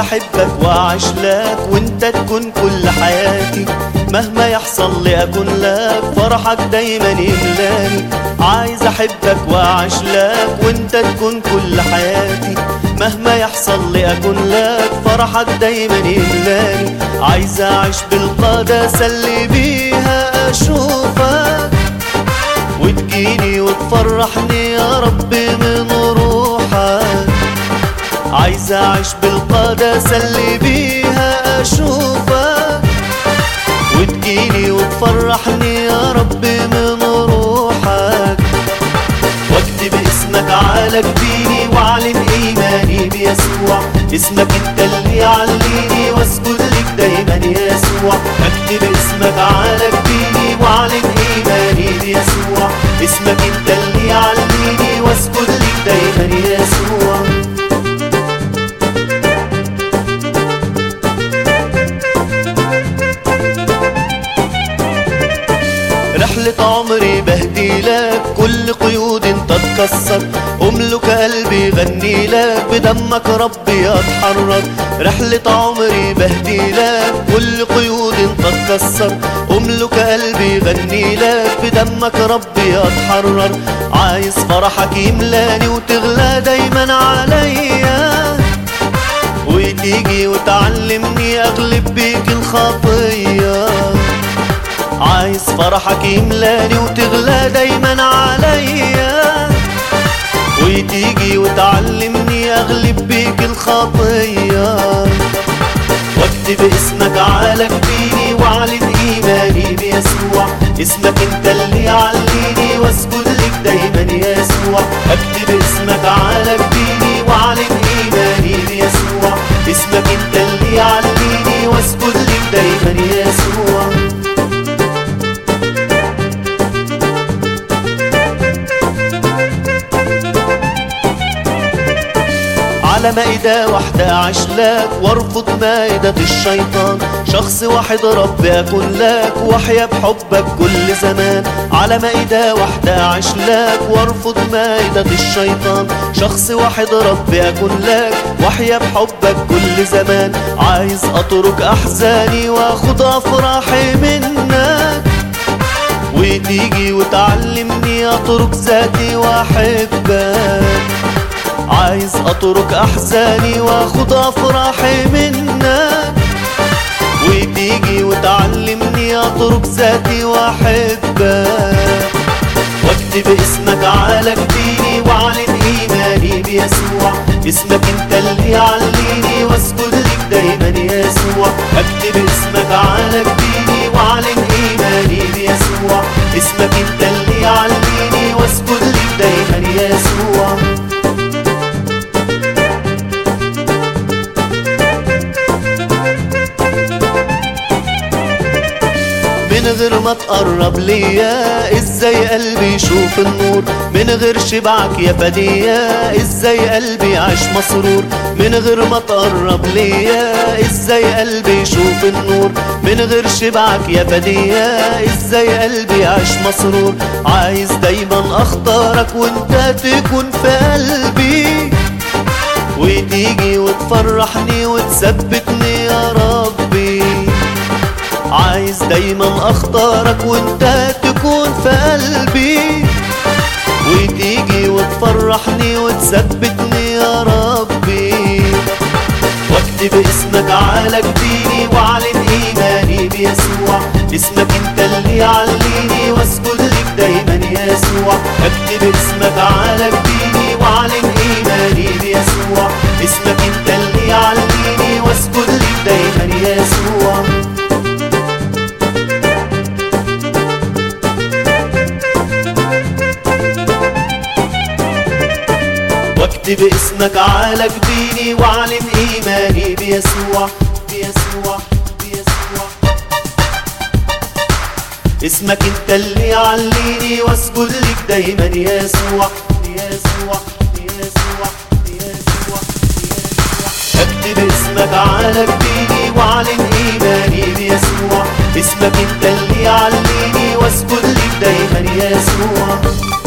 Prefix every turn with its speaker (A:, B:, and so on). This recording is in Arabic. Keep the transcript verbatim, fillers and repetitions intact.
A: احبك واعيش لك وانت تكون كل حياتي، مهما يحصل لي اكون لك فرحك دايما يملاني. عايز احبك واعيش لك وانت تكون كل حياتي، مهما يحصل لي اكون لك فرحك دايما يملاني. عايز اعيش بالقداسة اللي بيها اشوفك وتجيني وتفرحني يا رب من روحك. عايز اعيش بالقداسة اللي بيها اشوفك وتجيني وتفرحني يا رب من روحك. واكتب اسمك على جبيني واعلن ايماني بيسوع، اسمك انت اللي يعليني واسجد لك دايما يسوع. اكتب اسمك على جبيني واعلن ايماني بيسوع، اسمك انت اللي يعليني واسجد لك دايما يسوع. رحلة عمري بهدي لك كل قيود انت تكسر، املك قلبي غني لك بدمك ربي اتحرك. رحلة عمري بهدي لك كل قيود انت تكسر، املك قلبي غني لك بدمك ربي اتحرر. عايز فرحك يملاني وتغلى دايما عليا، وتيجي وتعلمني اغلب بيك الخطية. عايز فرحك يملاني وتغلى دايما عليا، وتيجي وتعلمني اغلب بيك الخطية. واكتب اسمك على جبيني واعلن ايماني بيسوع، اسمك انت اللي يعليني واسجد لك دايما يسوع. اكتب اسمك على جبيني واعلن ايماني بيسوع، اسمك انت اللي يعليني واسجد لك دايما يسوع. على مائدة واحدة أعيش لك وارفض مائدة الشيطان، شخص واحد رب أكون لك واحيا بحبك كل زمان. على مائدة واحدة أعيش لك وارفض مائدة الشيطان، شخص واحد رب أكون لك واحيا بحبك كل زمان. عايز أترك أحزاني وأخد أفراحي منك، وتيجي وتعلمني أترك ذاتي وأحبك. عايز أترك أحزاني وأخد أفراحي منك، وتيجي وتعلمني أترك ذاتي وأحبك. واكتب اسمك على جبيني واعلن إيماني بيسوع، اسمك انت اللي يعليني واسجد لك دايما يسوع. اكتب اسمك على جبيني واعلن إيماني بيسوع، اسمك انت اللي يعليني واسجد لك دايما يسوع. من غير ما تقرب ليا ازاي قلبي يشوف النور، من غير شبعك يا فدية ازاي قلبي يعيش مسرور. من غير ما تقرب ليا ازاي قلبي يشوف النور، من غير شبعك يا فدية ازاي قلبي يعيش مسرور. عايز دايما اختارك وانت تكون في قلبي، وتيجي وتفرحني وتثبتني يا ربي. عايز دايما اختارك وانت تكون في قلبي، وتيجي وتفرحني وتثبتني يا ربي. واكتب اسمك على جبيني واعلن ايماني بيسوع، اسمك انت اللي يعليني واسجد لك دايما يسوع. اكتب اسمك على جبيني واعلن ايماني بيسوع، اسمك انت اللي يعليني واسجد لك دايما يسوع. واكتب اسمك على جبيني واعلن ايماني بيسوع بيسوع بيسوع. اسمك انت اللي يعليني واسجد لك دايما يسوع يسوع يسوع يسوع يسوع. اكتب اسمك على جبيني واعلن ايماني بيسوع، اسمك انت اللي يعليني واسجد لك دايما يسوع.